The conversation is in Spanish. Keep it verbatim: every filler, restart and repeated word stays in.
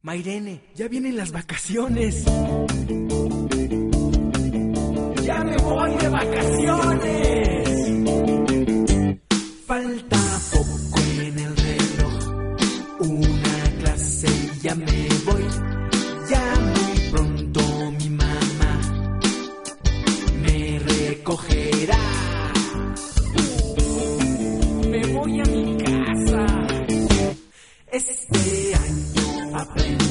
Mairene, ya vienen las vacaciones. ¡Ya me voy de vacaciones! Falta poco en el reloj, una clase y ya me voy. Ya muy pronto mi mamá me recogerá. Me voy a mi casa. Este año aprendí